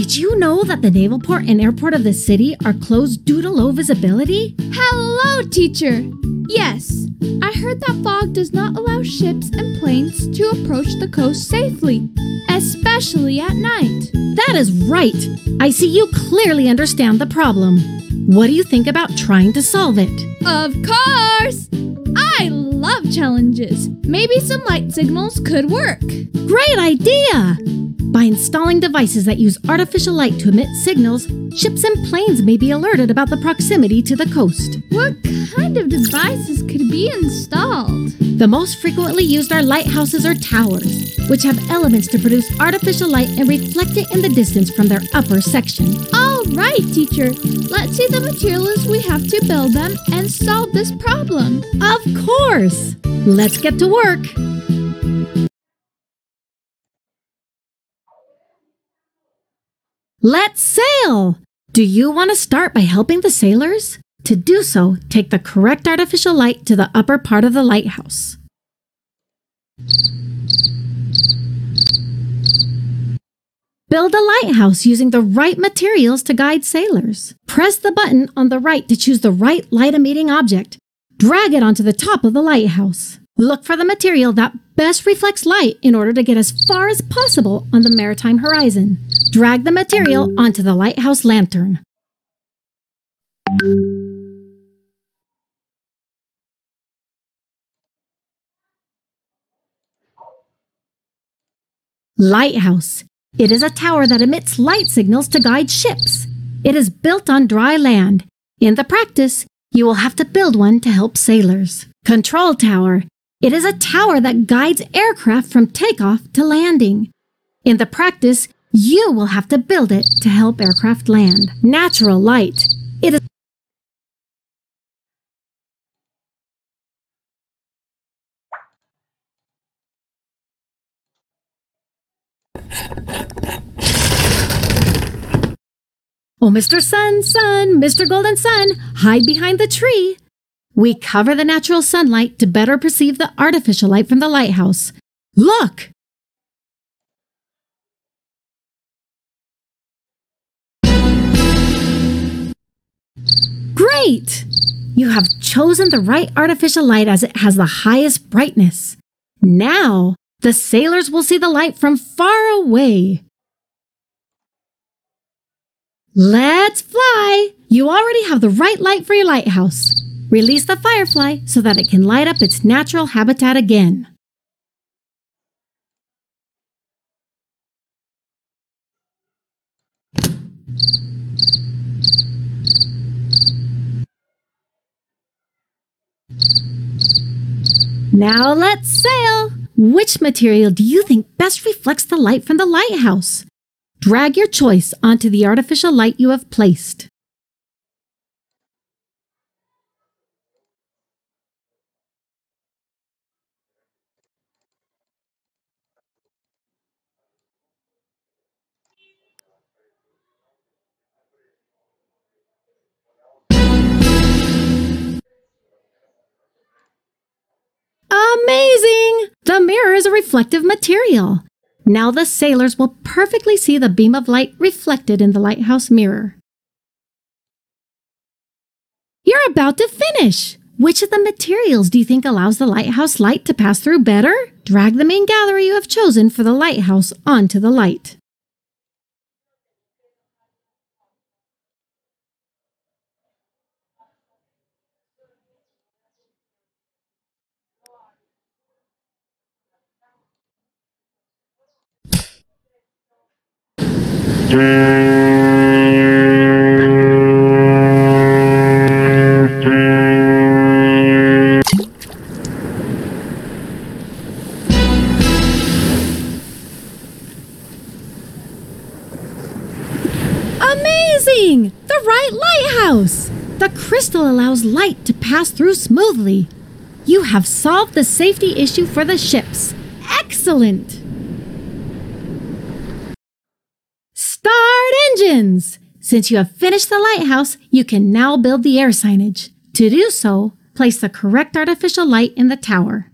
Did you know that the naval port and airport of the city are closed due to low visibility? Hello, teacher! Yes, I heard that fog does not allow ships and planes to approach the coast safely, especially at night. That is right! I see you clearly understand the problem. What do you think about trying to solve it? Of course! I love challenges. Maybe some light signals could work. Great idea! By installing devices that use artificial light to emit signals, ships and planes may be alerted about the proximity to the coast. What kind of devices could be installed? The most frequently used are lighthouses or towers, which have elements to produce artificial light and reflect it in the distance from their upper section. All right, teacher. Let's see the materials we have to build them and solve this problem. Of course! Let's get to work! Let's sail! Do you want to start by helping the sailors? To do so, take the correct artificial light to the upper part of the lighthouse. Build a lighthouse using the right materials to guide sailors. Press the button on the right to choose the right light-emitting object. Drag it onto the top of the lighthouse. Look for the material that best reflects light in order to get as far as possible on the maritime horizon. Drag the material onto the lighthouse lantern. Lighthouse. It is a tower that emits light signals to guide ships. It is built on dry land. In the practice, you will have to build one to help sailors. Control tower. It is a tower that guides aircraft from takeoff to landing. In the practice, you will have to build it to help aircraft land. Natural light. It is Oh, Mr. Sun, Mr. Golden Sun, hide behind the tree. We cover the natural sunlight to better perceive the artificial light from the lighthouse. Look! Great! You have chosen the right artificial light as it has the highest brightness. Now, the sailors will see the light from far away. Let's fly! You already have the right light for your lighthouse. Release the firefly so that it can light up its natural habitat again. Now let's sail! Which material do you think best reflects the light from the lighthouse? Drag your choice onto the artificial light you have placed. Amazing! The mirror is a reflective material. Now the sailors will perfectly see the beam of light reflected in the lighthouse mirror. You're about to finish! Which of the materials do you think allows the lighthouse light to pass through better? Drag the main gallery you have chosen for the lighthouse onto the light. Amazing! The right lighthouse! The crystal allows light to pass through smoothly. You have solved the safety issue for the ships. Excellent! Start engines! Since you have finished the lighthouse, you can now build the air signage. To do so, place the correct artificial light in the tower.